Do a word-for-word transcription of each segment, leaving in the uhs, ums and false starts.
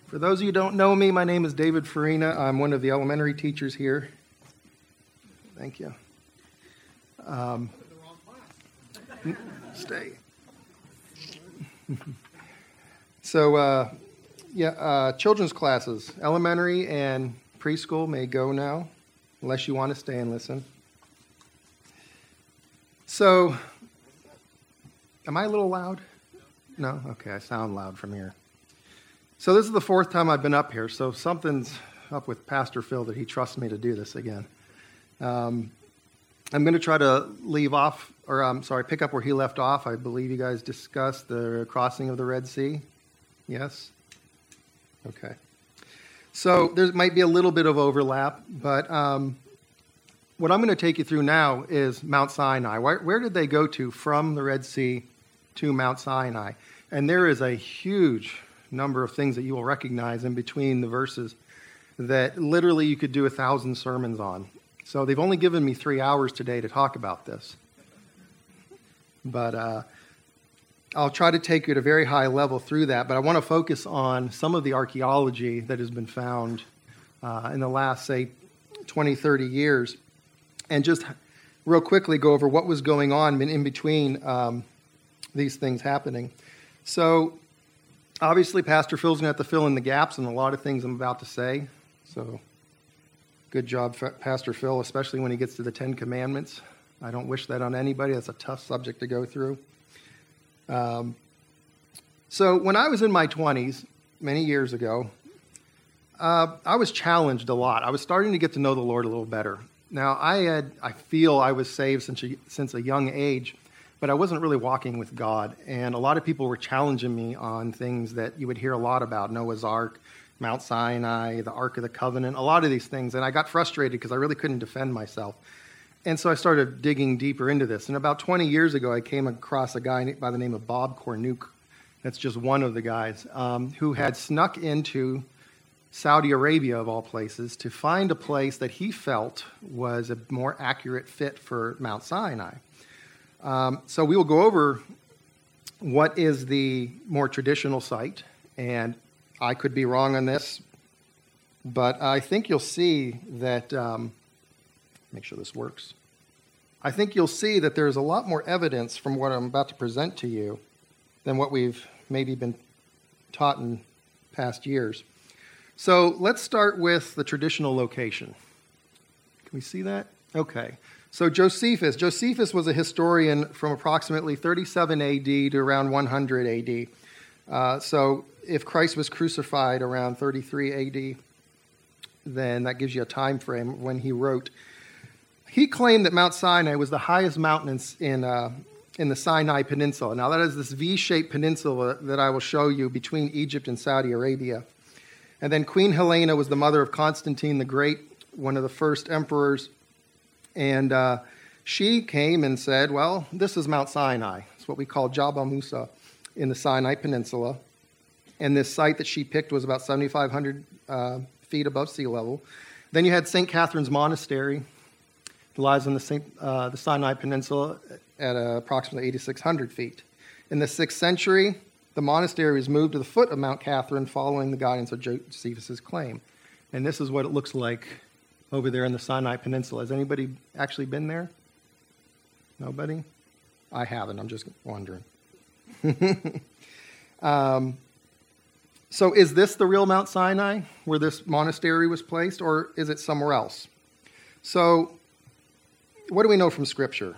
For those of you who don't know me, my name is David Farina. I'm one of the elementary teachers here. Thank you. Um, stay. so, uh, yeah, uh, children's classes, elementary and preschool may go now, unless you want to stay and listen. So, am I a little loud? No? Okay, I sound loud from here. So this is the fourth time I've been up here, so something's up with Pastor Phil that he trusts me to do this again. Um, I'm going to try to leave off, or I'm sorry, pick up where he left off. I believe you guys discussed the crossing of the Red Sea. Yes? Okay. So there might be a little bit of overlap, but um, what I'm going to take you through now is Mount Sinai. Where, where did they go to from the Red Sea to Mount Sinai? And there is a huge number of things that you will recognize in between the verses that literally you could do a thousand sermons on. So they've only given me three hours today to talk about this. But uh, I'll try to take you at a very high level through that, but I want to focus on some of the archaeology that has been found uh, in the last, say, twenty, thirty years, and just real quickly go over what was going on in between um, these things happening. So obviously, Pastor Phil's going to have to fill in the gaps in a lot of things I'm about to say. So good job, Pastor Phil, especially when he gets to the Ten Commandments. I don't wish that on anybody. That's a tough subject to go through. Um, so when I was in my twenties, many years ago, uh, I was challenged a lot. I was starting to get to know the Lord a little better. Now, I had, I feel I was saved since a, since a young age, but I wasn't really walking with God. And a lot of people were challenging me on things that you would hear a lot about: Noah's Ark, Mount Sinai, the Ark of the Covenant, a lot of these things. And I got frustrated because I really couldn't defend myself. And so I started digging deeper into this. And about twenty years ago, I came across a guy by the name of Bob Cornuke. That's just one of the guys um, who had snuck into Saudi Arabia, of all places, to find a place that he felt was a more accurate fit for Mount Sinai. Um, so we will go over what is the more traditional site, and I could be wrong on this, but I think you'll see that, um, make sure this works. I think you'll see that there's a lot more evidence from what I'm about to present to you than what we've maybe been taught in past years. So let's start with the traditional location. Can we see that? Okay. So Josephus. Josephus was a historian from approximately thirty-seven A D to around one hundred A D. Uh, so if Christ was crucified around thirty-three A D, then that gives you a time frame when he wrote. He claimed that Mount Sinai was the highest mountain in, uh, in the Sinai Peninsula. Now that is this V-shaped peninsula that I will show you between Egypt and Saudi Arabia. And then Queen Helena was the mother of Constantine the Great, one of the first emperors. And uh, she came and said, well, this is Mount Sinai. It's what we call Jabal Musa in the Sinai Peninsula. And this site that she picked was about seventy-five hundred uh, feet above sea level. Then you had Saint Catherine's Monastery. It lies on the, Saint, uh, the Sinai Peninsula at uh, approximately eighty-six hundred feet. In the sixth century, the monastery was moved to the foot of Mount Catherine following the guidance of Josephus' claim. And this is what it looks like over there in the Sinai Peninsula. Has anybody actually been there? Nobody? I haven't. I'm just wondering. um, so is this the real Mount Sinai where this monastery was placed, or is it somewhere else? So what do we know from Scripture?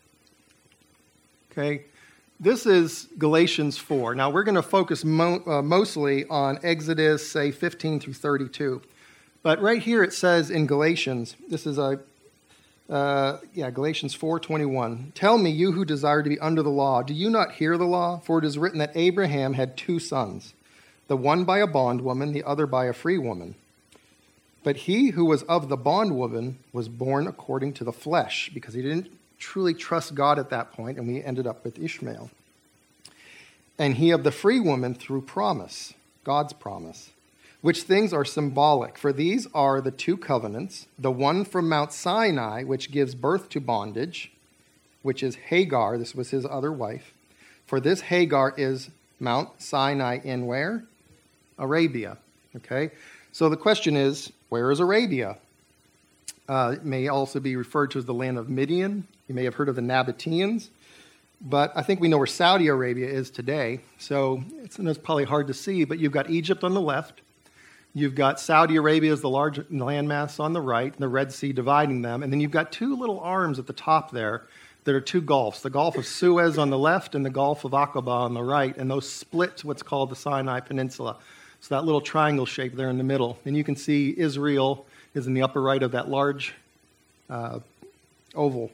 Okay. This is Galatians four. Now, we're going to focus mo- uh, mostly on Exodus, say, fifteen through thirty-two. But right here it says in Galatians, this is a, uh, yeah, Galatians four twenty-one. Tell me, you who desire to be under the law, do you not hear the law? For it is written that Abraham had two sons, the one by a bondwoman, the other by a free woman. But he who was of the bondwoman was born according to the flesh, because he didn't truly trust God at that point, and we ended up with Ishmael. And he of the free woman through promise, God's promise, which things are symbolic. For these are the two covenants, the one from Mount Sinai, which gives birth to bondage, which is Hagar. This was his other wife. For this Hagar is Mount Sinai in where? Arabia. Okay? So the question is, where is Arabia? Uh, it may also be referred to as the land of Midian. You may have heard of the Nabateans. But I think we know where Saudi Arabia is today. So it's, it's probably hard to see, but you've got Egypt on the left. You've got Saudi Arabia as the large landmass on the right, and the Red Sea dividing them. And then you've got two little arms at the top there that are two gulfs, the Gulf of Suez on the left and the Gulf of Aqaba on the right. And those split what's called the Sinai Peninsula. So that little triangle shape there in the middle. And you can see Israel is in the upper right of that large uh, oval.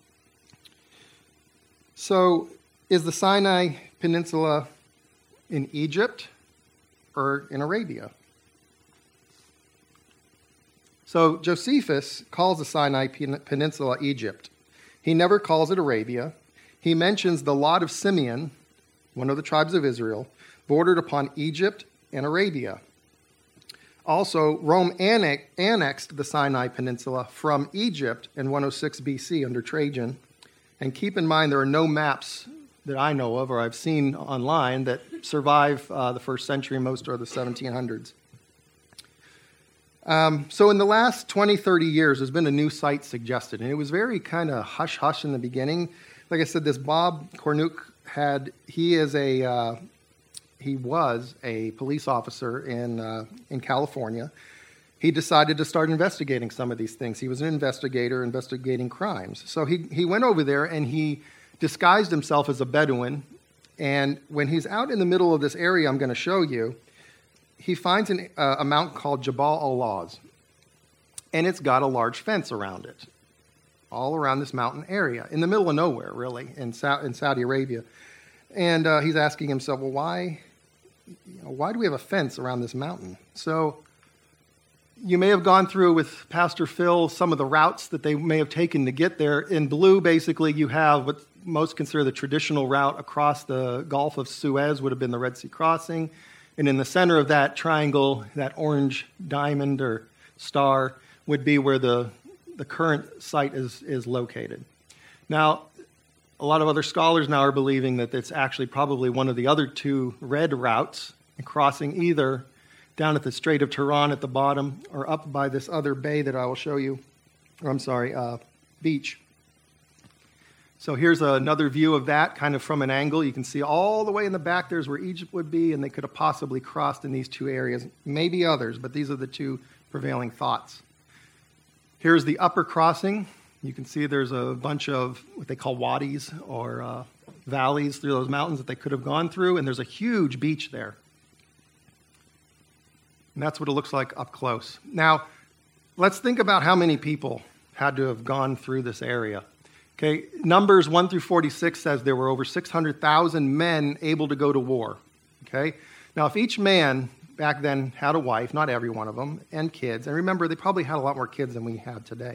So is the Sinai Peninsula in Egypt or in Arabia? So Josephus calls the Sinai Peninsula Egypt. He never calls it Arabia. He mentions the lot of Simeon, one of the tribes of Israel, bordered upon Egypt and Arabia. Also, Rome annex- annexed the Sinai Peninsula from Egypt in one oh six B C under Trajan. And keep in mind, there are no maps that I know of or I've seen online that survive uh, the first century. Most are the seventeen hundreds. Um, so in the last twenty, thirty years, there's been a new site suggested, and it was very kind of hush-hush in the beginning. Like I said, this Bob Cornuke had, he is a, uh, he was a police officer in uh, in California. He decided to start investigating some of these things. He was an investigator investigating crimes. So he, he went over there and he disguised himself as a Bedouin. And when he's out in the middle of this area I'm going to show you, he finds an, uh, a mountain called Jabal al-Lawz, and it's got a large fence around it, all around this mountain area, in the middle of nowhere, really, in, Sa- in Saudi Arabia. And uh, he's asking himself, well, why, you know, why do we have a fence around this mountain? So you may have gone through with Pastor Phil some of the routes that they may have taken to get there. In blue, basically, you have what most consider the traditional route across the Gulf of Suez, would have been the Red Sea crossing. And in the center of that triangle, that orange diamond or star would be where the, the current site is, is located. Now, a lot of other scholars now are believing that it's actually probably one of the other two red routes, crossing either down at the Strait of Tiran at the bottom or up by this other bay that I will show you, or I'm sorry, uh, beach. So here's another view of that, kind of from an angle. You can see all the way in the back there's where Egypt would be, and they could have possibly crossed in these two areas. Maybe others, but these are the two prevailing thoughts. Here's the upper crossing. You can see there's a bunch of what they call wadis, or uh, valleys through those mountains that they could have gone through, and there's a huge beach there. And that's what it looks like up close. Now, let's think about how many people had to have gone through this area. Okay, Numbers one through forty-six says there were over six hundred thousand men able to go to war. Okay, now if each man back then had a wife, not every one of them, and kids, and remember they probably had a lot more kids than we have today.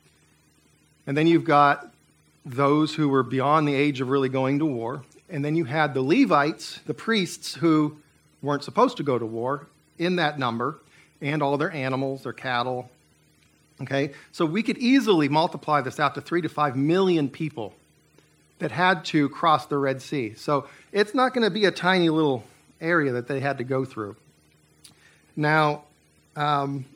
And then you've got those who were beyond the age of really going to war, and then you had the Levites, the priests, who weren't supposed to go to war in that number, and all their animals, their cattle. Okay, so we could easily multiply this out to three to five million people that had to cross the Red Sea. So it's not going to be a tiny little area that they had to go through. Now, um,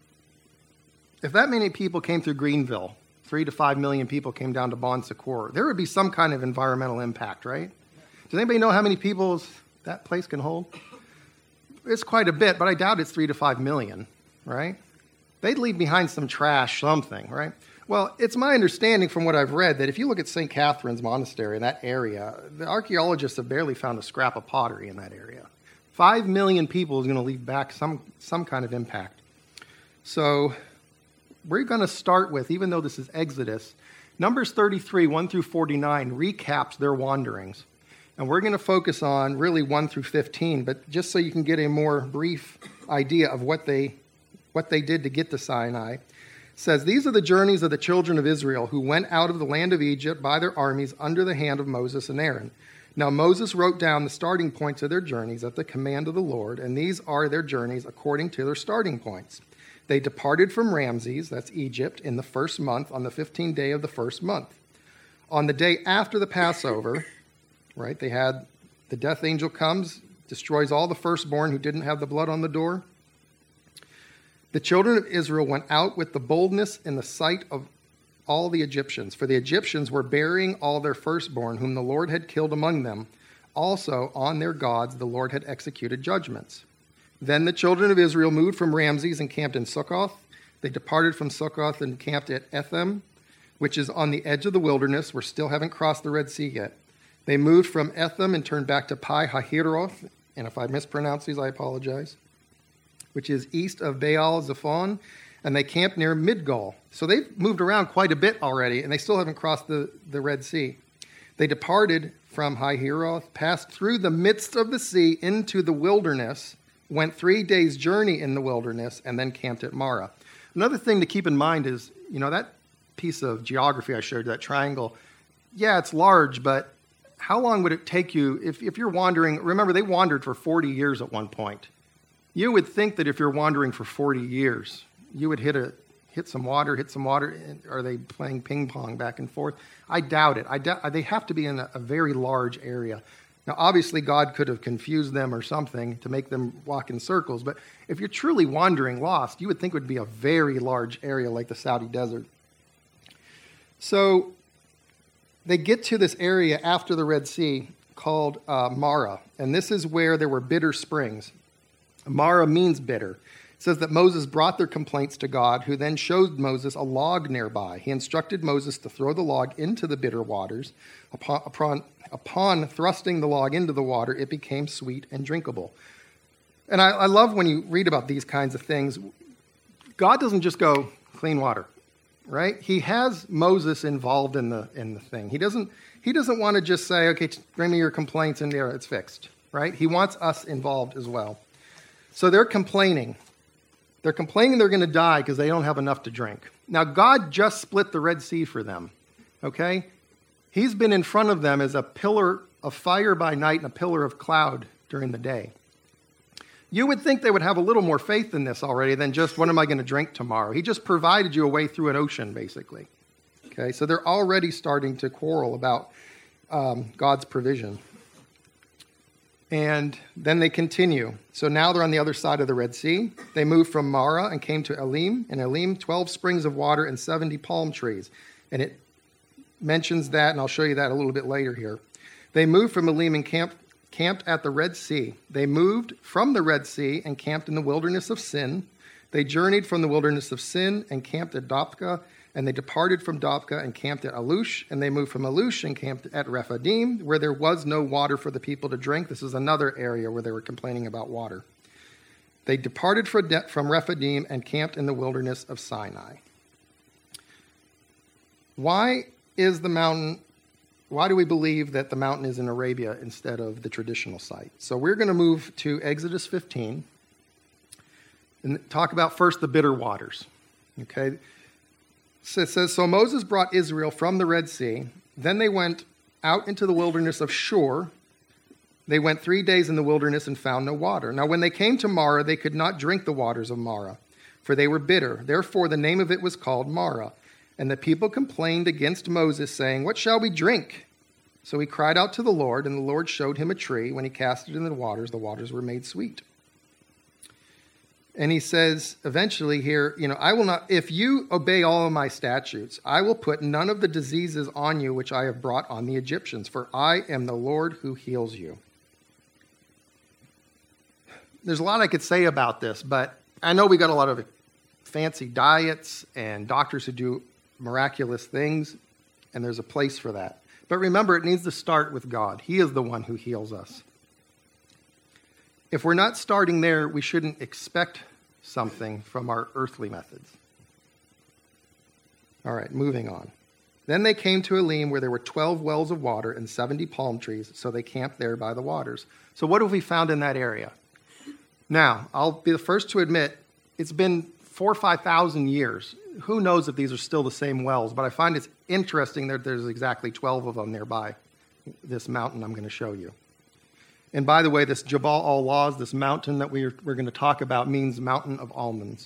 if that many people came through Greenville, three to five million people came down to Bon Secours, there would be some kind of environmental impact, right? Does anybody know how many people that place can hold? It's quite a bit, but I doubt it's three to five million, right? They'd leave behind some trash, something, right? Well, it's my understanding from what I've read that if you look at Saint Catherine's Monastery in that area, the archaeologists have barely found a scrap of pottery in that area. Five million people is going to leave back some, some kind of impact. So we're going to start with, even though this is Exodus, Numbers thirty-three, one through forty-nine recaps their wanderings. And we're going to focus on really one through fifteen, but just so you can get a more brief idea of what they what they did to get to Sinai. It says, these are the journeys of the children of Israel who went out of the land of Egypt by their armies under the hand of Moses and Aaron. Now Moses wrote down the starting points of their journeys at the command of the Lord, and these are their journeys according to their starting points. They departed from Ramses, that's Egypt, in the first month, on the fifteenth day of the first month. On the day after the Passover, right, they had the death angel comes, destroys all the firstborn who didn't have the blood on the door. The children of Israel went out with the boldness in the sight of all the Egyptians, for the Egyptians were burying all their firstborn, whom the Lord had killed among them. Also on their gods the Lord had executed judgments. Then the children of Israel moved from Ramses and camped in Succoth. They departed from Succoth and camped at Etham, which is on the edge of the wilderness. We still haven't crossed the Red Sea yet. They moved from Etham and turned back to Pi Hahiroth, and if I mispronounce these, I apologize, which is east of Baal Zephon, and they camped near Midgal. So they've moved around quite a bit already, and they still haven't crossed the, the Red Sea. They departed from Hahiroth, passed through the midst of the sea into the wilderness, went three days' journey in the wilderness, and then camped at Marah. Another thing to keep in mind is, you know, that piece of geography I showed, that triangle, yeah, it's large, but how long would it take you if, if you're wandering? Remember, they wandered for forty years at one point. You would think that if you're wandering for forty years, you would hit a hit some water, hit some water. Are they playing ping pong back and forth? I doubt it. I doubt, they have to be in a, a very large area. Now, obviously, God could have confused them or something to make them walk in circles. But if you're truly wandering lost, you would think it would be a very large area like the Saudi desert. So they get to this area after the Red Sea called uh, Marah. And this is where there were bitter springs. Marah means bitter. It says that Moses brought their complaints to God, who then showed Moses a log nearby. He instructed Moses to throw the log into the bitter waters. Upon, upon, upon thrusting the log into the water, it became sweet and drinkable. And I, I love when you read about these kinds of things. God doesn't just go, clean water, right? He has Moses involved in the in the thing. He doesn't, he doesn't want to just say, okay, bring me your complaints and there, it's fixed, right? He wants us involved as well. So they're complaining. They're complaining they're going to die because they don't have enough to drink. Now, God just split the Red Sea for them, okay? He's been in front of them as a pillar of fire by night and a pillar of cloud during the day. You would think they would have a little more faith in this already than just, what am I going to drink tomorrow? He just provided you a way through an ocean, basically. Okay, so they're already starting to quarrel about um, God's provision. And then they continue. So now they're on the other side of the Red Sea. They moved from Marah and came to Elim. In Elim, twelve springs of water and seventy palm trees. And it mentions that, and I'll show you that a little bit later here. They moved from Elim and camped, camped at the Red Sea. They moved from the Red Sea and camped in the wilderness of Sin. They journeyed from the wilderness of Sin and camped at Dophkah. And they departed from Dophkah and camped at Alush. And they moved from Alush and camped at Rephidim, where there was no water for the people to drink. This is another area where they were complaining about water. They departed from Rephidim and camped in the wilderness of Sinai. Why is the mountain, why do we believe that the mountain is in Arabia instead of the traditional site? So we're going to move to Exodus fifteen and talk about first the bitter waters. Okay. So it says, so Moses brought Israel from the Red Sea. Then they went out into the wilderness of Shur. They went three days in the wilderness and found no water. Now, when they came to Marah, they could not drink the waters of Marah, for they were bitter. Therefore, the name of it was called Marah. And the people complained against Moses, saying, what shall we drink? So he cried out to the Lord, and the Lord showed him a tree. When he cast it in the waters, the waters were made sweet. And he says eventually here, you know, I will not, if you obey all of my statutes, I will put none of the diseases on you which I have brought on the Egyptians, for I am the Lord who heals you. There's a lot I could say about this, but I know we got a lot of fancy diets and doctors who do miraculous things, and there's a place for that. But remember, it needs to start with God. He is the one who heals us. If we're not starting there, we shouldn't expect something from our earthly methods. All right, moving on. Then they came to Elim, where there were twelve wells of water and seventy palm trees, so they camped there by the waters. So what have we found in that area? Now, I'll be the first to admit, it's been four or five thousand years. Who knows if these are still the same wells, but I find it's interesting that there's exactly twelve of them nearby this mountain I'm going to show you. And by the way, this Jabal al-Lawz, this mountain that we're, we're going to talk about, means mountain of almonds.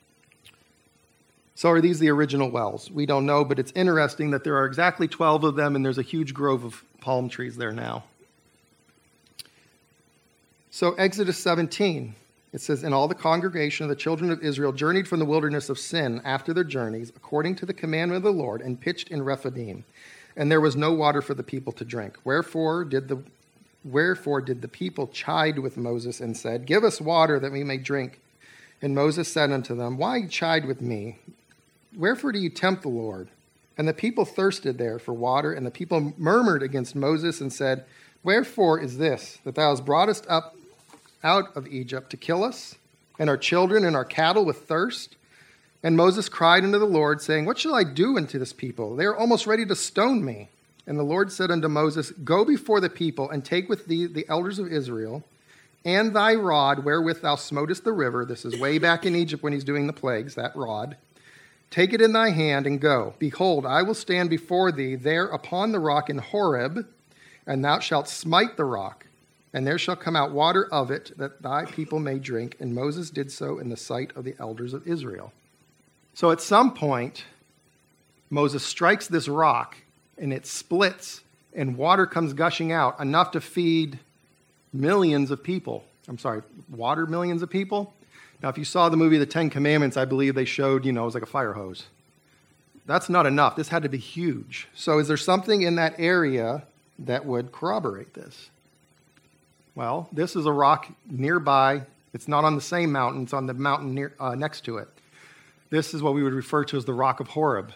So are these the original wells? We don't know, but it's interesting that there are exactly twelve of them, and there's a huge grove of palm trees there now. So Exodus seventeen. It says, and all the congregation of the children of Israel journeyed from the wilderness of Sin after their journeys, according to the commandment of the Lord, and pitched in Rephidim. And there was no water for the people to drink. Wherefore did the wherefore did the people chide with Moses and said, give us water that we may drink. And Moses said unto them, why chide with me? Wherefore do you tempt the Lord? And the people thirsted there for water, and the people murmured against Moses and said, wherefore is this, that thou hast brought us up out of Egypt to kill us, and our children and our cattle with thirst? And Moses cried unto the Lord, saying, what shall I do unto this people? They are almost ready to stone me. And the Lord said unto Moses, go before the people, and take with thee the elders of Israel, and thy rod wherewith thou smotest the river. This is way back in Egypt when he's doing the plagues, that rod. Take it in thy hand and go. Behold, I will stand before thee there upon the rock in Horeb, and thou shalt smite the rock, and there shall come out water of it, that thy people may drink. And Moses did so in the sight of the elders of Israel. So at some point, Moses strikes this rock, and it splits, and water comes gushing out, enough to feed millions of people. I'm sorry, water millions of people? Now, if you saw the movie The Ten Commandments, I believe they showed, you know, it was like a fire hose. That's not enough. This had to be huge. So is there something in that area that would corroborate this? Well, this is a rock nearby. It's not on the same mountain. It's on the mountain near, uh, next to it. This is what we would refer to as the rock of Horeb.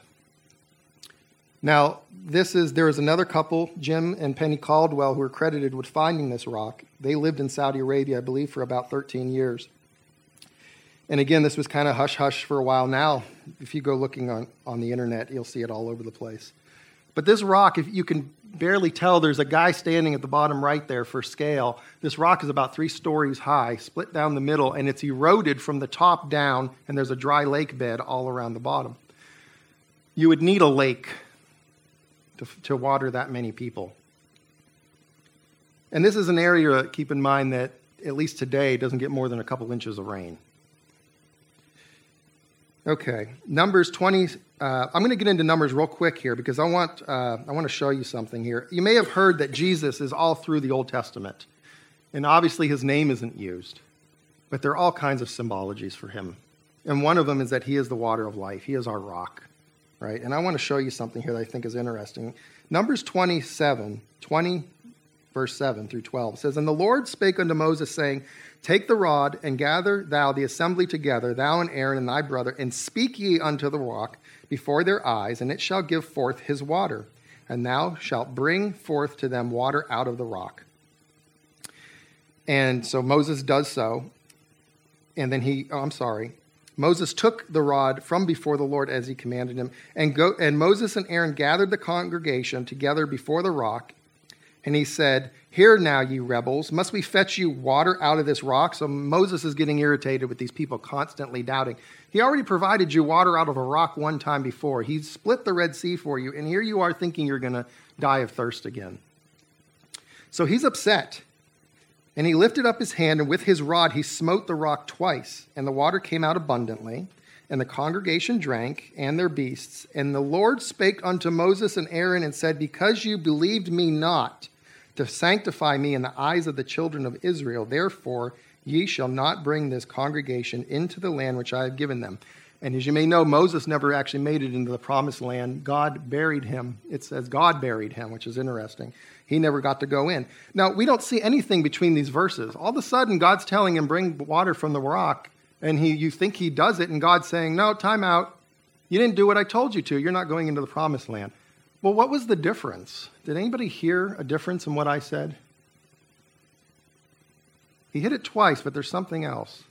Now, this is there is another couple, Jim and Penny Caldwell, who are credited with finding this rock. They lived in Saudi Arabia, I believe, for about thirteen years. And again, this was kind of hush-hush for a while. Now, if you go looking on, on the internet, you'll see it all over the place. But this rock, if you can barely tell, there's a guy standing at the bottom right there for scale. This rock is about three stories high, split down the middle, and it's eroded from the top down, and there's a dry lake bed all around the bottom. You would need a lake to, to water that many people. And this is an area, keep in mind, that at least today doesn't get more than a couple inches of rain. Okay, Numbers twenty. Uh, I'm going to get into Numbers real quick here because I want uh, I want to show you something here. You may have heard that Jesus is all through the Old Testament, and obviously his name isn't used, but there are all kinds of symbologies for him. And one of them is that he is the water of life. He is our rock, right? And I want to show you something here that I think is interesting. Numbers twenty-seven, twenty, verse seven through twelve says, and the Lord spake unto Moses, saying, take the rod, and gather thou the assembly together, thou and Aaron and thy brother, and speak ye unto the rock before their eyes, and it shall give forth his water. And thou shalt bring forth to them water out of the rock. And so Moses does so. And then he, oh, I'm sorry. Moses took the rod from before the Lord as he commanded him. And, go, and Moses and Aaron gathered the congregation together before the rock. And he said, hear now, ye rebels, must we fetch you water out of this rock? So Moses is getting irritated with these people constantly doubting. He already provided you water out of a rock one time before. He split the Red Sea for you, and here you are thinking you're going to die of thirst again. So he's upset. And he lifted up his hand, and with his rod he smote the rock twice, and the water came out abundantly. And the congregation drank, and their beasts. And the Lord spake unto Moses and Aaron, and said, because you believed me not, to sanctify me in the eyes of the children of Israel, therefore ye shall not bring this congregation into the land which I have given them. And as you may know, Moses never actually made it into the promised land. God buried him. It says God buried him, which is interesting. He never got to go in. Now, we don't see anything between these verses. All of a sudden, God's telling him, bring water from the rock, and he, you think he does it, and God's saying, no, time out. You didn't do what I told you to. You're not going into the promised land. Well, what was the difference? Did anybody hear a difference in what I said? He hit it twice, but there's something else.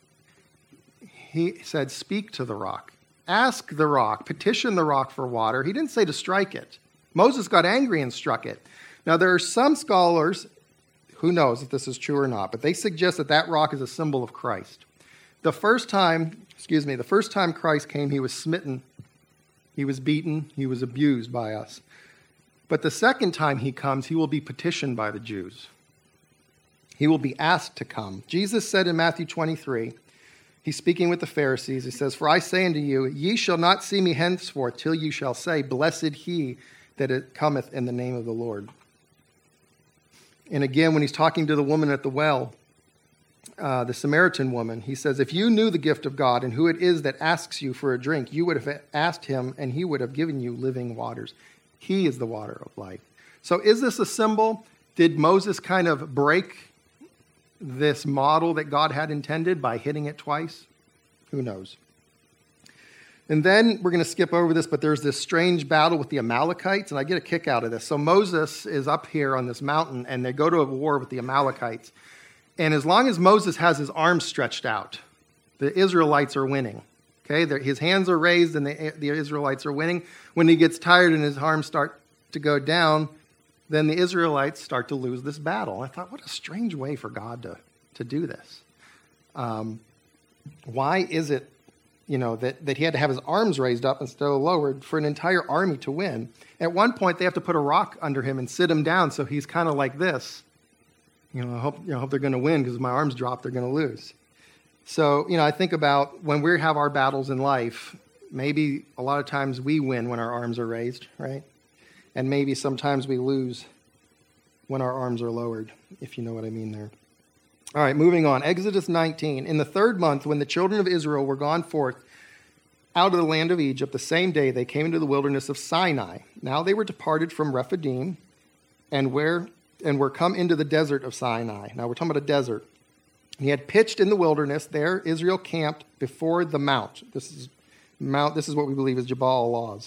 He said, speak to the rock. Ask the rock. Petition the rock for water. He didn't say to strike it. Moses got angry and struck it. Now, there are some scholars, who knows if this is true or not, but they suggest that that rock is a symbol of Christ. The first time, excuse me, the first time Christ came, he was smitten. He was beaten. He was abused by us. But the second time he comes, he will be petitioned by the Jews. He will be asked to come. Jesus said in Matthew twenty-three, he's speaking with the Pharisees. He says, for I say unto you, ye shall not see me henceforth till you shall say, blessed he that it cometh in the name of the Lord. And again, when he's talking to the woman at the well, uh, the Samaritan woman. He says, if you knew the gift of God and who it is that asks you for a drink, you would have asked him and he would have given you living waters. He is the water of life. So is this a symbol? Did Moses kind of break this model that God had intended by hitting it twice? Who knows? And then we're going to skip over this, but there's this strange battle with the Amalekites, and I get a kick out of this. So Moses is up here on this mountain, and they go to a war with the Amalekites. And as long as Moses has his arms stretched out, the Israelites are winning. Okay, his hands are raised, and the, the Israelites are winning. When he gets tired and his arms start to go down, then the Israelites start to lose this battle. I thought, what a strange way for God to, to do this. Um, why is it, you know, that, that he had to have his arms raised up instead of lowered for an entire army to win? At one point, they have to put a rock under him and sit him down, so he's kind of like this. You know, I hope, you know, I hope they're going to win, because if my arms drop, they're going to lose. So, you know, I think about when we have our battles in life, maybe a lot of times we win when our arms are raised, right? And maybe sometimes we lose when our arms are lowered, if you know what I mean there. All right, moving on. Exodus nineteen. In the third month, when the children of Israel were gone forth out of the land of Egypt, the same day they came into the wilderness of Sinai. Now they were departed from Rephidim and where and were come into the desert of Sinai. Now we're talking about a desert. He had pitched in the wilderness. There Israel camped before the mount. This is mount. This is what we believe is Jabal Lawz.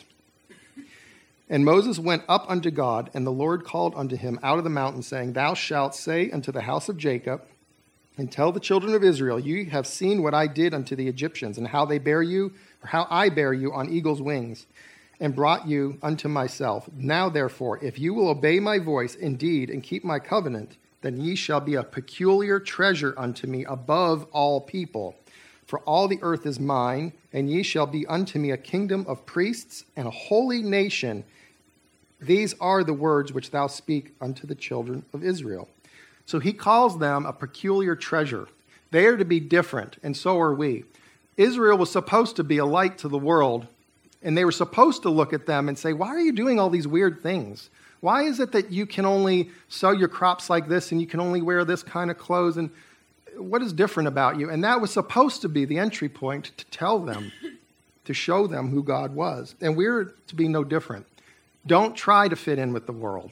And Moses went up unto God, and the Lord called unto him out of the mountain, saying, Thou shalt say unto the house of Jacob, and tell the children of Israel, you have seen what I did unto the Egyptians, and how they bear you, or how I bear you on eagle's wings, and brought you unto myself. Now therefore, if you will obey my voice indeed, and keep my covenant, then ye shall be a peculiar treasure unto me above all people. For all the earth is mine, and ye shall be unto me a kingdom of priests and a holy nation. These are the words which thou speak unto the children of Israel. So he calls them a peculiar treasure. They are to be different, and so are we. Israel was supposed to be a light to the world, and they were supposed to look at them and say, why are you doing all these weird things? Why is it that you can only sow your crops like this, and you can only wear this kind of clothes, and what is different about you? And that was supposed to be the entry point to tell them, to show them who God was. And we're to be no different. Don't try to fit in with the world.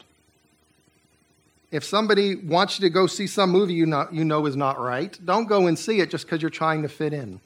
If somebody wants you to go see some movie you know, you know is not right, don't go and see it just because you're trying to fit in.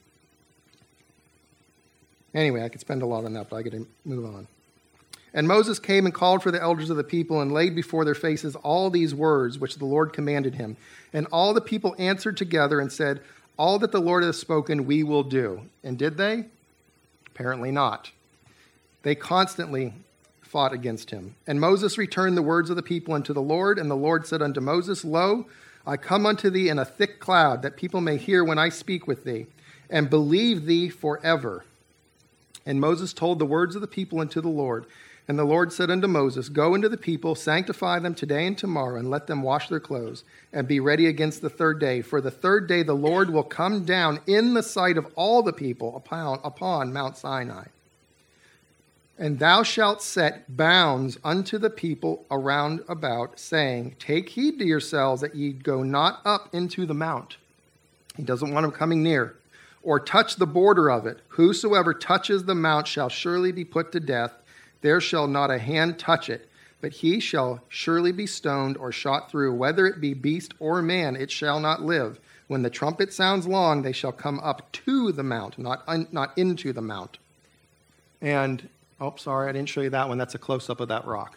Anyway, I could spend a lot on that, but I got to move on. And Moses came and called for the elders of the people and laid before their faces all these words which the Lord commanded him. And all the people answered together and said, all that the Lord has spoken we will do. And did they? Apparently not. They constantly fought against him. And Moses returned the words of the people unto the Lord, and the Lord said unto Moses, Lo, I come unto thee in a thick cloud, that people may hear when I speak with thee, and believe thee forever. And Moses told the words of the people unto the Lord. And the Lord said unto Moses, Go into the people, sanctify them today and tomorrow, and let them wash their clothes, and be ready against the third day. For the third day the Lord will come down in the sight of all the people upon, upon Mount Sinai. And thou shalt set bounds unto the people around about, saying, Take heed to yourselves that ye go not up into the mount. He doesn't want them coming near. Or touch the border of it. Whosoever touches the mount shall surely be put to death. There shall not a hand touch it, but he shall surely be stoned or shot through. Whether it be beast or man, it shall not live. When the trumpet sounds long, they shall come up to the mount, not, un, not into the mount. And oh, sorry, I didn't show you that one. That's a close-up of that rock.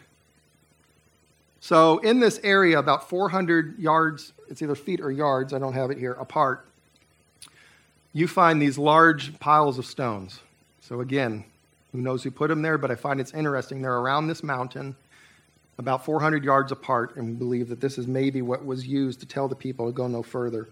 So in this area, about four hundred yards, it's either feet or yards, I don't have it here, apart, you find these large piles of stones. So again, who knows who put them there, but I find it's interesting. They're around this mountain, about four hundred yards apart, and we believe that this is maybe what was used to tell the people to go no further.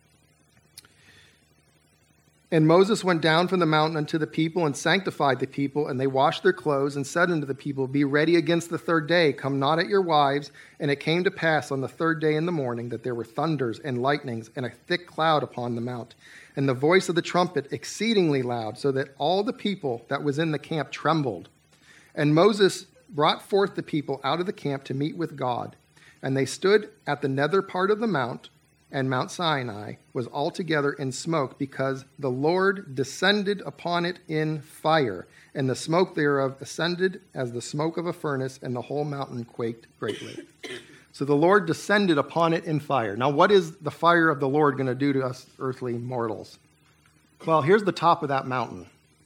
And Moses went down from the mountain unto the people and sanctified the people, and they washed their clothes and said unto the people, Be ready against the third day, come not at your wives. And it came to pass on the third day in the morning that there were thunders and lightnings and a thick cloud upon the mount, and the voice of the trumpet exceedingly loud, so that all the people that was in the camp trembled. And Moses brought forth the people out of the camp to meet with God. And they stood at the nether part of the mount, and Mount Sinai was altogether in smoke, because the Lord descended upon it in fire, and the smoke thereof ascended as the smoke of a furnace, and the whole mountain quaked greatly. So the Lord descended upon it in fire. Now, what is the fire of the Lord going to do to us earthly mortals? Well, here's the top of that mountain.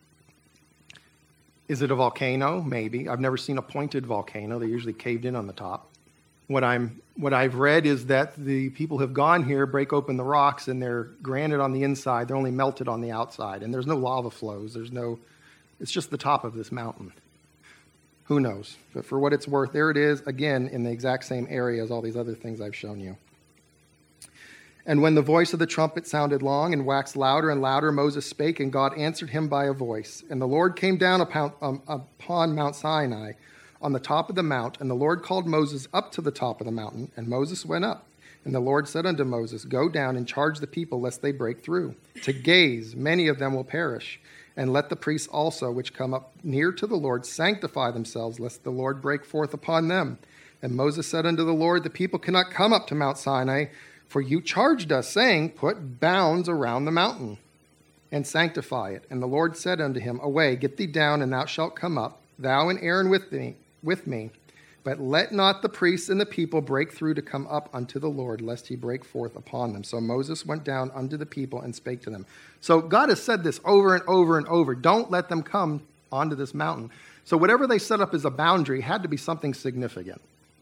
Is it a volcano? Maybe. I've never seen a pointed volcano. They're usually caved in on the top. What I'm, what I've read is that the people who have gone here break open the rocks, and they're granite on the inside. They're only melted on the outside, and there's no lava flows. There's no. It's just the top of this mountain. Who knows? But for what it's worth, there it is, again, in the exact same area as all these other things I've shown you. And when the voice of the trumpet sounded long and waxed louder and louder, Moses spake, and God answered him by a voice. And the Lord came down upon, um, upon Mount Sinai on the top of the mount, and the Lord called Moses up to the top of the mountain, and Moses went up. And the Lord said unto Moses, Go down and charge the people, lest they break through. To gaze, many of them will perish. And let the priests also, which come up near to the Lord, sanctify themselves, lest the Lord break forth upon them. And Moses said unto the Lord, The people cannot come up to Mount Sinai, for you charged us, saying, Put bounds around the mountain, and sanctify it. And the Lord said unto him, Away, get thee down, and thou shalt come up, thou and Aaron with me, with me. But let not the priests and the people break through to come up unto the Lord, lest he break forth upon them. So Moses went down unto the people and spake to them. So God has said this over and over and over. Don't let them come onto this mountain. So whatever they set up as a boundary had to be something significant.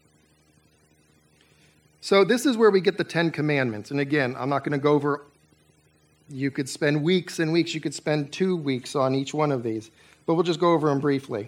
So this is where we get the Ten Commandments. And again, I'm not going to go over. You could spend weeks and weeks. You could spend two weeks on each one of these. But we'll just go over them briefly.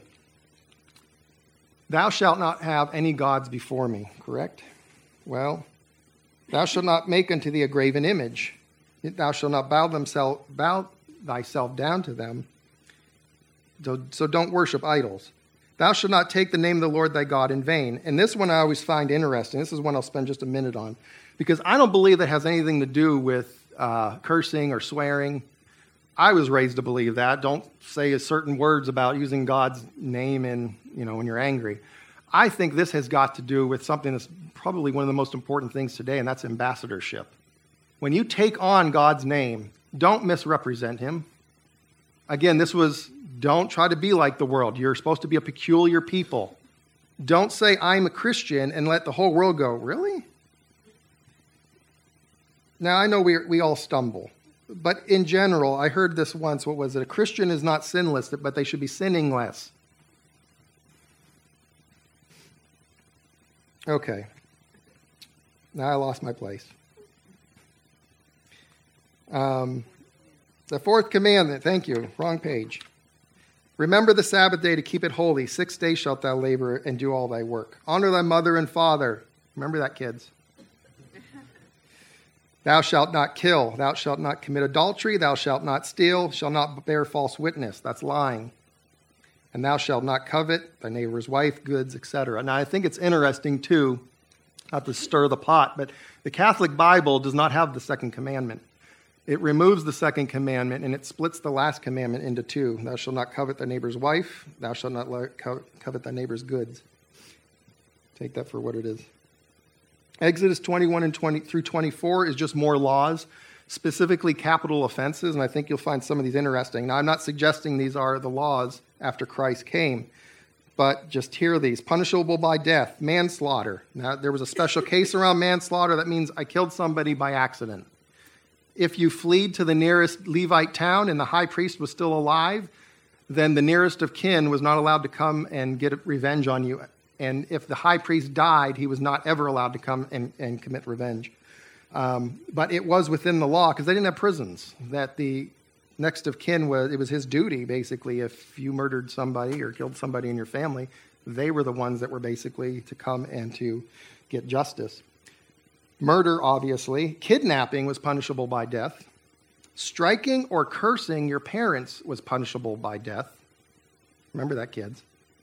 Thou shalt not have any gods before me, correct? Well, thou shalt not make unto thee a graven image. Thou shalt not bow, themself, bow thyself down to them. So, so don't worship idols. Thou shalt not take the name of the Lord thy God in vain. And this one I always find interesting. This is one I'll spend just a minute on, because I don't believe that has anything to do with uh, cursing or swearing. I was raised to believe that. Don't say certain words about using God's name in, you know, when you're angry. I think this has got to do with something that's probably one of the most important things today, and that's ambassadorship. When you take on God's name, don't misrepresent him. Again, this was, don't try to be like the world. You're supposed to be a peculiar people. Don't say, I'm a Christian, and let the whole world go, really? Now, I know we we all stumble. But in general, I heard this once. What was it? A Christian is not sinless, but they should be sinning less. Okay. Now I lost my place. Um, the fourth commandment. Thank you. Wrong page. Remember the Sabbath day to keep it holy. Six days shalt thou labor and do all thy work. Honor thy mother and father. Remember that, kids. Thou shalt not kill. Thou shalt not commit adultery. Thou shalt not steal. Shalt not bear false witness. That's lying. And thou shalt not covet thy neighbor's wife, goods, et cetera. Now, I think it's interesting, too, not to stir the pot, but the Catholic Bible does not have the second commandment. It removes the second commandment, and it splits the last commandment into two. Thou shalt not covet thy neighbor's wife. Thou shalt not covet thy neighbor's goods. Take that for what it is. Exodus twenty-one and twenty through twenty-four is just more laws, specifically capital offenses, and I think you'll find some of these interesting. Now, I'm not suggesting these are the laws after Christ came, but just hear these. Punishable by death, manslaughter. Now, there was a special case around manslaughter. That means I killed somebody by accident. If you fled to the nearest Levite town and the high priest was still alive, then the nearest of kin was not allowed to come and get revenge on you. And if the high priest died, he was not ever allowed to come and, and commit revenge. Um, but it was within the law, because they didn't have prisons, that the next of kin was, it was his duty, basically, if you murdered somebody or killed somebody in your family, they were the ones that were basically to come and to get justice. Murder, obviously. Kidnapping was punishable by death. Striking or cursing your parents was punishable by death. Remember that, kids.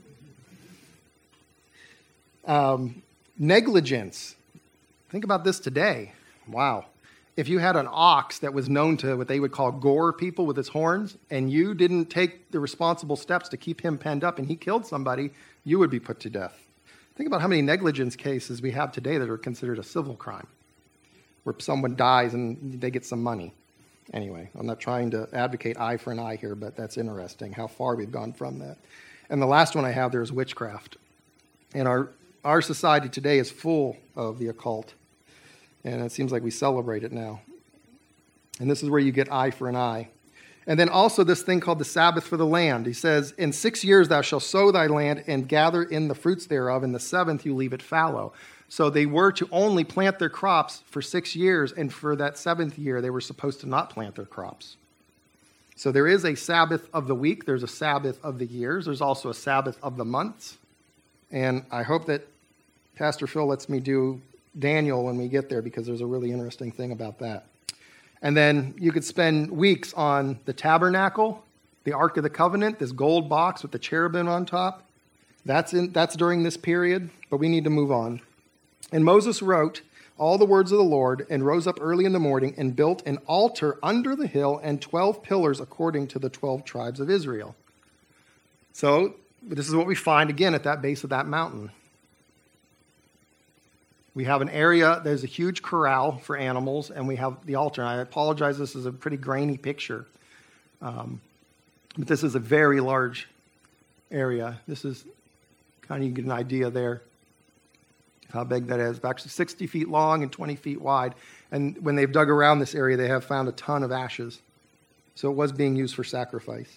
Um, negligence. Think about this today. Wow. If you had an ox that was known to what they would call gore people with its horns, and you didn't take the responsible steps to keep him penned up and he killed somebody, you would be put to death. Think about how many negligence cases we have today that are considered a civil crime. where someone dies and they get some money. Anyway, I'm not trying to advocate eye for an eye here, but that's interesting how far we've gone from that. And the last one I have there is witchcraft. And our, our society today is full of the occult. And it seems like we celebrate it now. And this is where you get eye for an eye. And then also this thing called the Sabbath for the land. He says, in six years thou shalt sow thy land and gather in the fruits thereof. In the seventh you leave it fallow. So they were to only plant their crops for six years. And for that seventh year, they were supposed to not plant their crops. So there is a Sabbath of the week. There's a Sabbath of the years. There's also a Sabbath of the months. And I hope that Pastor Phil lets me do Daniel when we get there, because there's a really interesting thing about that. And then you could spend weeks on the tabernacle, the Ark of the Covenant, this gold box with the cherubim on top. That's in, that's during this period, but we need to move on. And Moses wrote all the words of the Lord and rose up early in the morning and built an altar under the hill and twelve pillars according to the twelve tribes of Israel. So this is what we find again at that base of that mountain. We have an area, there's a huge corral for animals, and we have the altar. And I apologize, this is a pretty grainy picture. Um, but this is a very large area. This is kind of, you get an idea there of how big that is. It's actually sixty feet long and twenty feet wide. And when they've dug around this area, they have found a ton of ashes. So it was being used for sacrifice.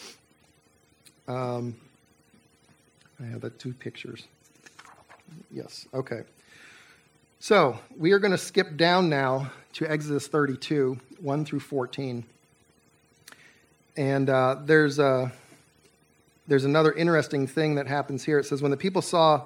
Um, I have the two pictures. Yes, okay. So we are going to skip down now to Exodus thirty-two, one through fourteen. And uh, there's, a, there's another interesting thing that happens here. It says, when the people saw...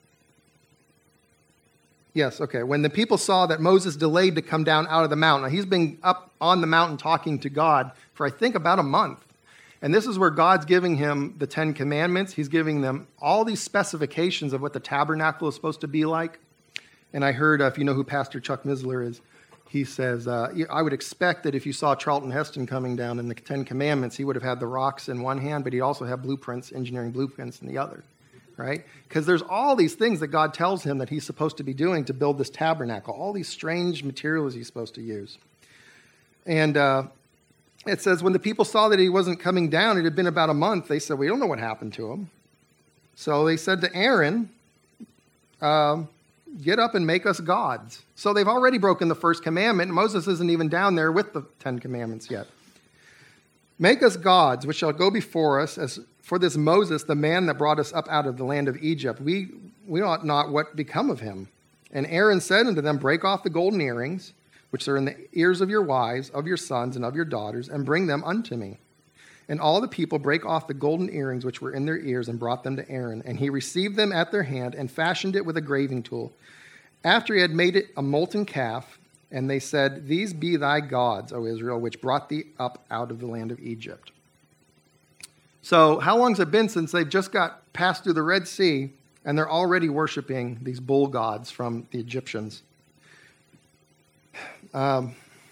Yes, okay. When the people saw that Moses delayed to come down out of the mountain. Now, he's been up on the mountain talking to God for, I think, about a month. And this is where God's giving him the Ten Commandments. He's giving them all these specifications of what the tabernacle is supposed to be like. And I heard, uh, if you know who Pastor Chuck Misler is, he says, uh, I would expect that if you saw Charlton Heston coming down in the Ten Commandments, he would have had the rocks in one hand, but he'd also have blueprints, engineering blueprints in the other, right? Because there's all these things that God tells him that he's supposed to be doing to build this tabernacle, all these strange materials he's supposed to use. And uh, it says, when the people saw that he wasn't coming down, it had been about a month, they said, we don't know what happened to him. So they said to Aaron, um, get up and make us gods. So they've already broken the first commandment. Moses isn't even down there with the Ten Commandments yet. Make us gods, which shall go before us, as for this Moses, the man that brought us up out of the land of Egypt. We, we ought not what become of him. And Aaron said unto them, break off the golden earrings, which are in the ears of your wives, of your sons, and of your daughters, and bring them unto me. And all the people brake off the golden earrings which were in their ears and brought them to Aaron. And he received them at their hand and fashioned it with a graving tool. After he had made it a molten calf, and they said, these be thy gods, O Israel, which brought thee up out of the land of Egypt. So how long has it been since they've just got passed through the Red Sea, and they're already worshiping these bull gods from the Egyptians? Um,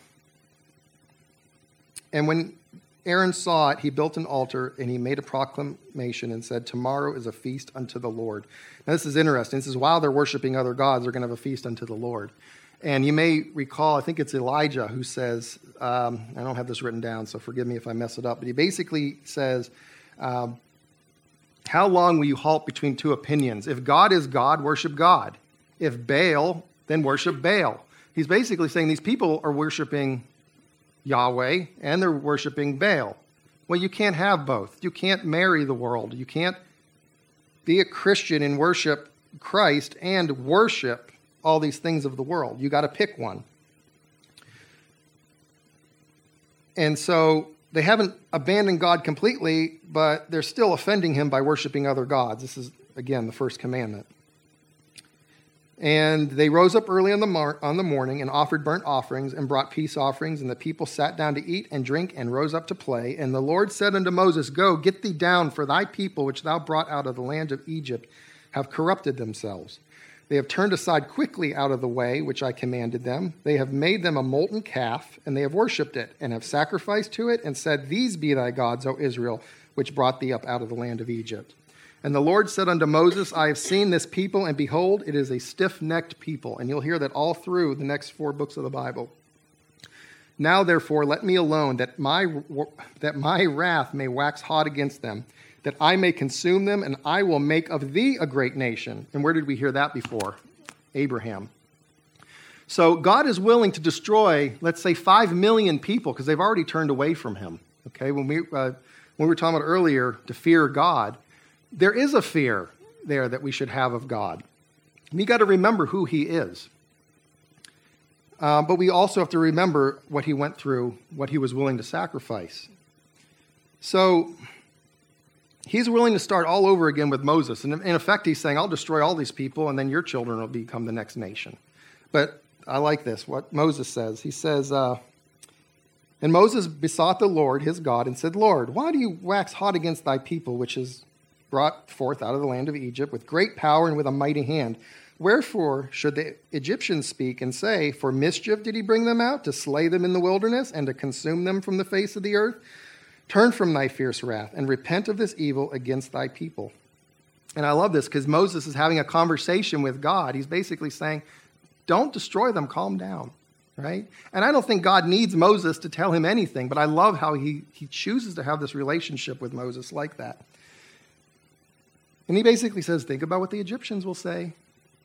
and when Aaron saw it, he built an altar, and he made a proclamation and said, tomorrow is a feast unto the Lord. Now, this is interesting. This is while they're worshiping other gods, they're going to have a feast unto the Lord. And you may recall, I think it's Elijah who says, um, I don't have this written down, so forgive me if I mess it up, but he basically says, um, how long will you halt between two opinions? If God is God, worship God. If Baal, then worship Baal. He's basically saying these people are worshiping Yahweh, and they're worshiping Baal. Well, you can't have both. You can't marry the world. You can't be a Christian and worship Christ and worship all these things of the world. You got to pick one. And so they haven't abandoned God completely, but they're still offending him by worshiping other gods. This is, again, the first commandment. And they rose up early on the, mar- on the morning and offered burnt offerings and brought peace offerings. And the people sat down to eat and drink and rose up to play. And the Lord said unto Moses, go, get thee down, for thy people which thou brought out of the land of Egypt have corrupted themselves. They have turned aside quickly out of the way which I commanded them. They have made them a molten calf, and they have worshipped it, and have sacrificed to it, and said, these be thy gods, O Israel, which brought thee up out of the land of Egypt. And the Lord said unto Moses, I have seen this people, and behold, it is a stiff-necked people. And you'll hear that all through the next four books of the Bible. Now, therefore, let me alone, that my, that my wrath may wax hot against them, that I may consume them, and I will make of thee a great nation. And where did we hear that before? Abraham. So God is willing to destroy, let's say, five million people, because they've already turned away from him. Okay, when we, uh, when we were talking about earlier, to fear God, there is a fear there that we should have of God. We got to remember who he is. Uh, but we also have to remember what he went through, what he was willing to sacrifice. So he's willing to start all over again with Moses. And in effect, he's saying, I'll destroy all these people, and then your children will become the next nation. But I like this, what Moses says. He says, uh, and Moses besought the Lord, his God, and said, Lord, why do you wax hot against thy people, which is brought forth out of the land of Egypt with great power and with a mighty hand? Wherefore should the Egyptians speak and say, for mischief did he bring them out, to slay them in the wilderness, and to consume them from the face of the earth? Turn from thy fierce wrath, and repent of this evil against thy people. And I love this, because Moses is having a conversation with God. He's basically saying, don't destroy them, calm down, right? And I don't think God needs Moses to tell him anything, but I love how he, he chooses to have this relationship with Moses like that. And he basically says, think about what the Egyptians will say.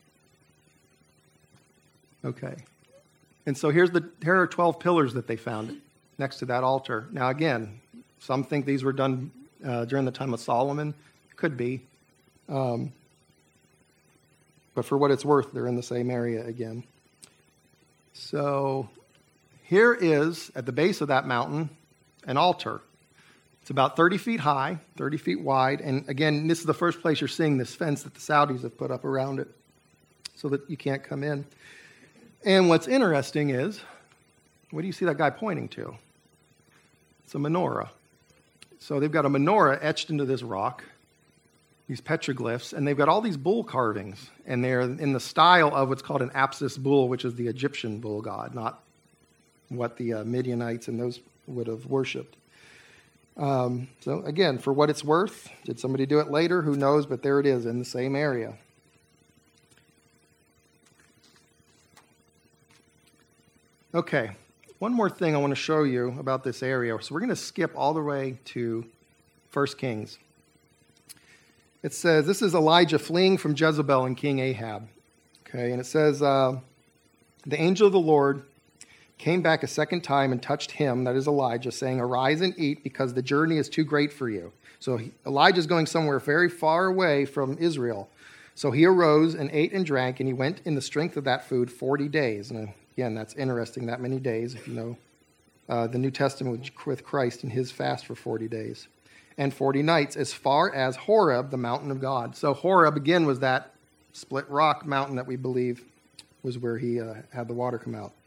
Okay. And so here's the here are twelve pillars that they found next to that altar. Now, again, some think these were done uh, during the time of Solomon. Could be. Um, but for what it's worth, they're in the same area again. So here is, at the base of that mountain, an altar. It's about thirty feet high, thirty feet wide. And again, this is the first place you're seeing this fence that the Saudis have put up around it so that you can't come in. And what's interesting is, what do you see that guy pointing to? It's a menorah. So they've got a menorah etched into this rock, these petroglyphs, and they've got all these bull carvings. And they're in the style of what's called an Apis bull, which is the Egyptian bull god, not what the uh, Midianites and those would have worshipped. Um, so again, for what it's worth, did somebody do it later? Who knows? But there it is in the same area. Okay, one more thing I want to show you about this area. So we're going to skip all the way to First Kings. It says, this is Elijah fleeing from Jezebel and King Ahab. Okay, and it says, uh, the angel of the Lord came back a second time and touched him, that is Elijah, saying, arise and eat, because the journey is too great for you. So he, Elijah's going somewhere very far away from Israel. So he arose and ate and drank, and he went in the strength of that food forty days. And again, that's interesting, that many days, if you know uh, the New Testament with Christ and his fast for forty days. And forty nights, as far as Horeb, the mountain of God. So Horeb, again, was that split rock mountain that we believe was where he uh, had the water come out.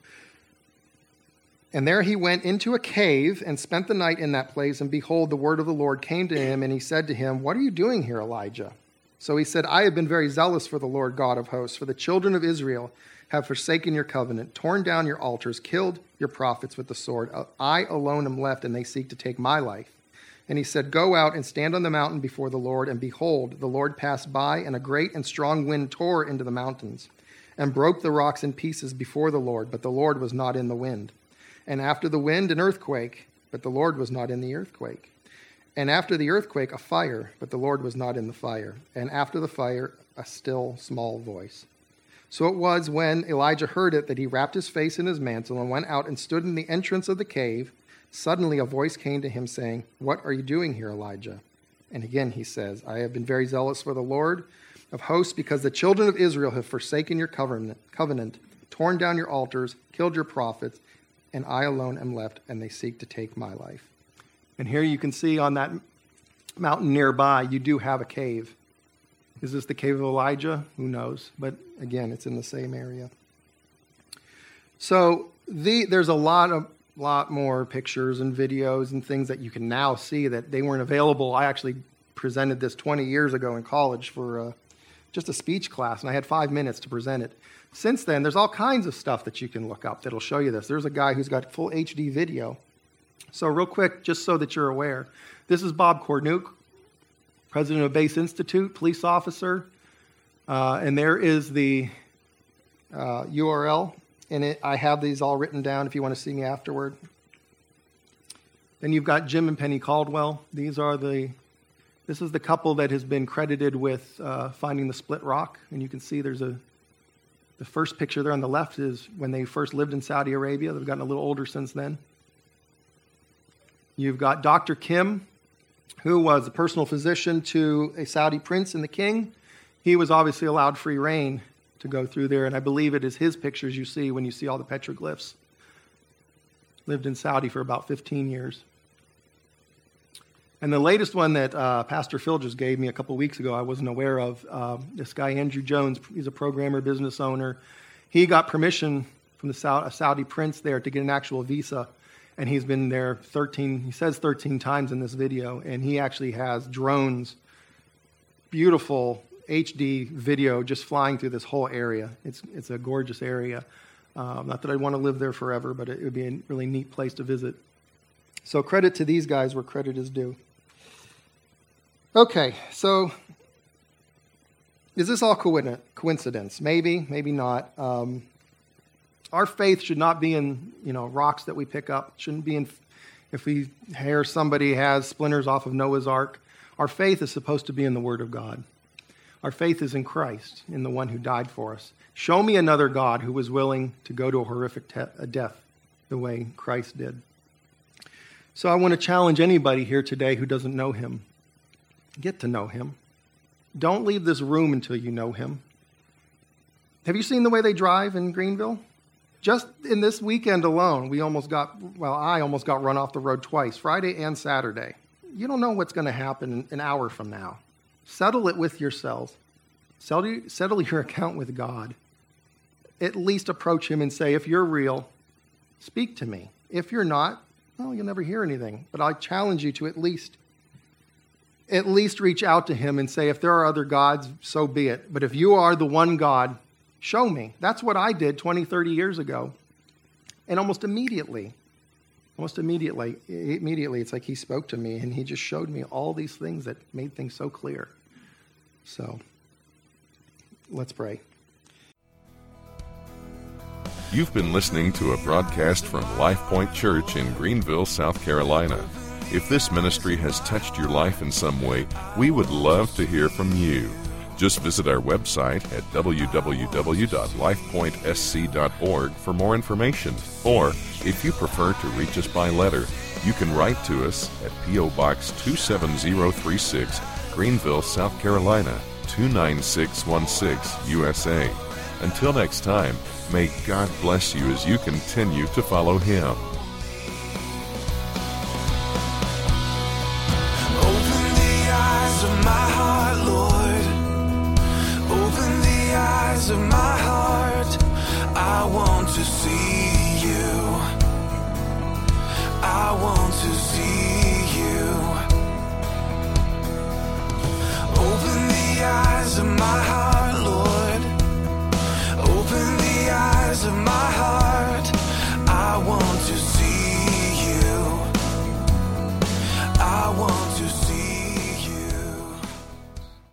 And there he went into a cave and spent the night in that place. And behold, the word of the Lord came to him, and he said to him, what are you doing here, Elijah? So he said, I have been very zealous for the Lord God of hosts, for the children of Israel have forsaken your covenant, torn down your altars, killed your prophets with the sword. I alone am left, and they seek to take my life. And he said, go out and stand on the mountain before the Lord. And behold, the Lord passed by, and a great and strong wind tore into the mountains and broke the rocks in pieces before the Lord. But the Lord was not in the wind. And after the wind, an earthquake, but the Lord was not in the earthquake. And after the earthquake, a fire, but the Lord was not in the fire. And after the fire, a still small voice. So it was when Elijah heard it that he wrapped his face in his mantle and went out and stood in the entrance of the cave. Suddenly a voice came to him saying, what are you doing here, Elijah? And again he says, I have been very zealous for the Lord of hosts, because the children of Israel have forsaken your covenant, covenant, torn down your altars, killed your prophets, and I alone am left, and they seek to take my life. And here you can see on that mountain nearby, you do have a cave. Is this the cave of Elijah? Who knows? But again, it's in the same area. So the, there's a lot of lot more pictures and videos and things that you can now see that they weren't available. I actually presented this twenty years ago in college for uh, just a speech class, and I had five minutes to present it. Since then, there's all kinds of stuff that you can look up that'll show you this. There's a guy who's got full H D video. So real quick, just so that you're aware, this is Bob Cornuke. president of Base Institute, police officer. Uh, and there is the uh, U R L. And it, I have these all written down if you want to see me afterward. Then you've got Jim and Penny Caldwell. These are the, this is the couple that has been credited with uh, finding the split rock. And you can see there's a, the first picture there on the left is when they first lived in Saudi Arabia. They've gotten a little older since then. You've got Doctor Kim, who was a personal physician to a Saudi prince and the king. He was obviously allowed free reign to go through there, and I believe it is his pictures you see when you see all the petroglyphs. Lived in Saudi for about fifteen years. And the latest one that uh, Pastor Phil just gave me a couple weeks ago, I wasn't aware of. Uh, this guy, Andrew Jones, he's a programmer, business owner. He got permission from the Saudi, Saudi prince there to get an actual visa, and he's been there thirteen, he says thirteen times in this video, and he actually has drones, beautiful H D video just flying through this whole area. It's it's a gorgeous area. Um, not that I'd want to live there forever, but it would be a really neat place to visit. So credit to these guys where credit is due. Okay, so is this all coincidence? Maybe, maybe not. Um, our faith should not be in, you know, rocks that we pick up. It shouldn't be in if we hear somebody has splinters off of Noah's Ark. Our faith is supposed to be in the Word of God. Our faith is in Christ, in the one who died for us. Show me another God who was willing to go to a horrific te- a death the way Christ did. So I want to challenge anybody here today who doesn't know him. Get to know him. Don't leave this room until you know him. Have you seen the way they drive in Greenville? Just in this weekend alone, we almost got, well, I almost got run off the road twice, Friday and Saturday. You don't know what's going to happen an hour from now. Settle it with yourselves. Settle, settle your account with God. At least approach him and say, if you're real, speak to me. If you're not, well, you'll never hear anything. But I challenge you to at least, at least reach out to him and say, if there are other gods, so be it. But if you are the one God, show me. That's what I did twenty, thirty years ago. And almost immediately, almost immediately, immediately, it's like he spoke to me and he just showed me all these things that made things so clear. So, let's pray. You've been listening to a broadcast from Life Point Church in Greenville, South Carolina. If this ministry has touched your life in some way, we would love to hear from you. Just visit our website at w w w dot life point s c dot org for more information. Or, if you prefer to reach us by letter, you can write to us at P O Box two seven zero three six, Greenville, South Carolina, two nine six one six, U S A. Until next time, may God bless you as you continue to follow him. Open the eyes of my heart, Lord. Open the eyes of my heart. I want to see you. I want to see you. Open the eyes of my heart, Lord. Open the eyes of my